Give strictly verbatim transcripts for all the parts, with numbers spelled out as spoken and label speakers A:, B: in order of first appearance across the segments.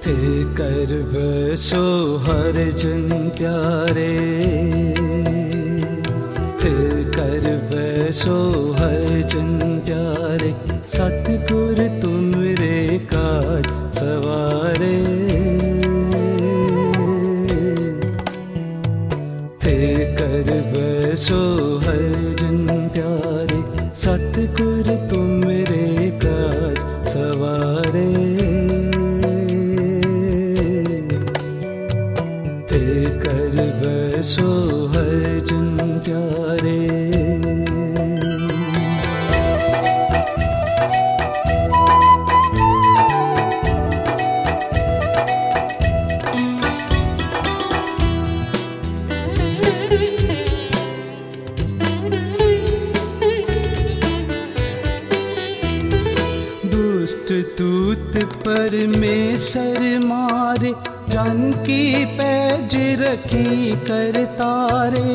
A: थे कर बसो हर जन प्यारे, थे कर बसो हर जन प्यारे, सतगुर तुमरे काज सवारे। थे कर बसो हर जन प्यारे, सतगुर तुमरे काज सवारे। थे कर बसो हर जन प्यारे। दुष्ट दूत परमेश्वर मारे, जन की पैज रखी कर तारे।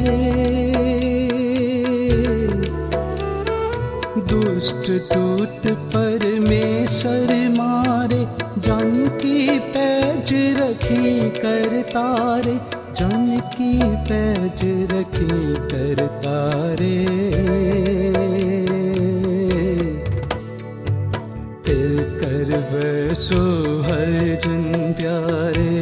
A: दुष्ट दूत परमेश्वर मारे, जन की पैज रखी कर तारे, जन की पैज रखी कर तारे। कर बसो हर जन प्यारे,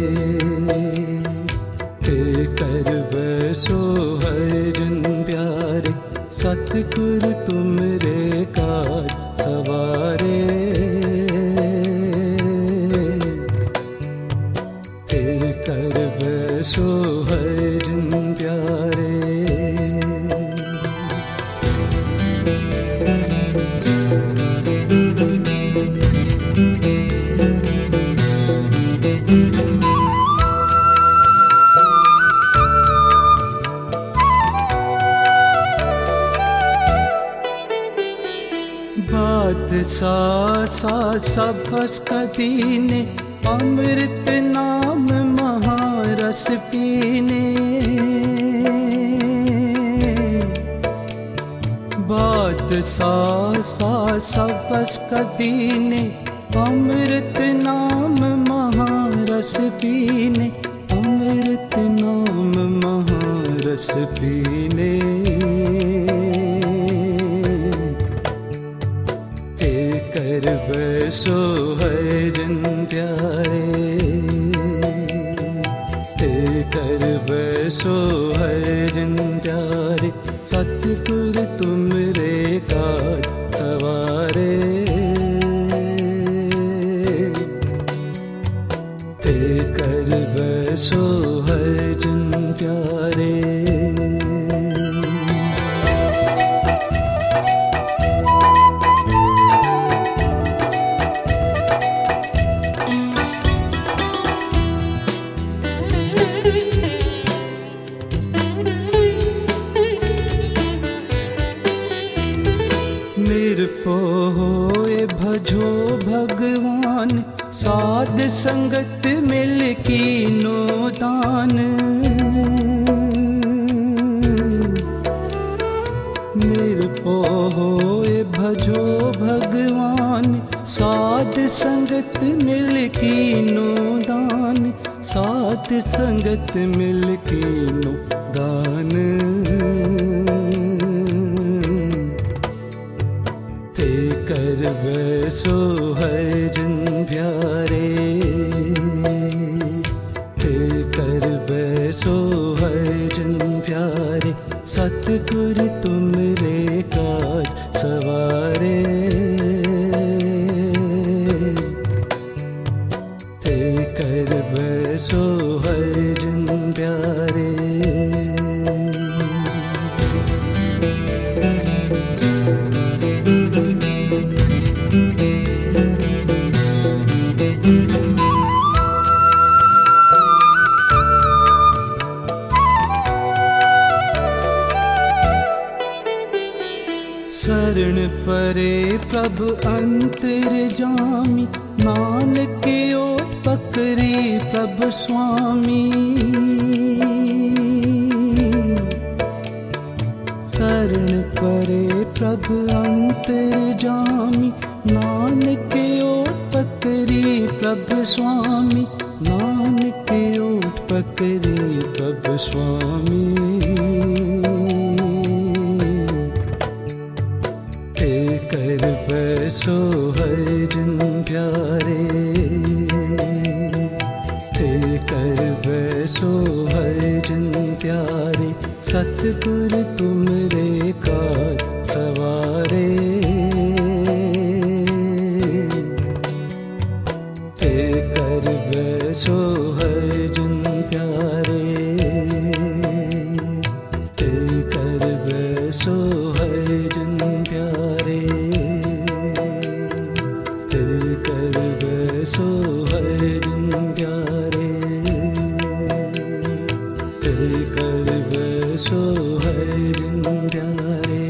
A: थे कर बसो हर जन प्यारे, सतगुर तुमरे काज सवारे। थे कर बसो हर जन प्यारे। बात सा सा सबस कदीने, अमृत नाम महारस पीने। बात सा सा सबस कदीने, अमृत नाम महारस पीने, अमृत नाम महारस पीने। कर बसो हर जन प्यारे, थे कर बसो हर जन प्यारे, सतगुर तुमरे काज सवारे। थे कर बसो हर जन प्यारे। निर्भय होए भजो भगवान, साध संगत मिल कीनो दान। निर्भय होए भजो भगवान, साध संगत मिल कीनो दान, साध संगत मिल कीनो दान। थे कर बसो हर जन प्यारे, थे कर बसो हर जन प्यारे, सतगुर तुमरे काज सवारे। थे कर बसो हर जन प्यारे। शरण परे प्रभु अंतर्जामी, नानक ओट पकड़ी प्रभु स्वामी। शरण परे प्रभु अंतर्जामी, नानक ओट पकड़ी प्रभु स्वामी, नानक ओट पकड़े प्रभु स्वामी। ते कर बैसो हर जन प्यारे, ते कर बैसो हर जन प्यारे, सतगुर तुमरे कार सवारे। ते कर बैसो हर जन प्यारे, ते कर बैसो हर जन प्यारे, ते कर बैसो हर जन प्यारे, ते कर बैसो हर जन प्यारे।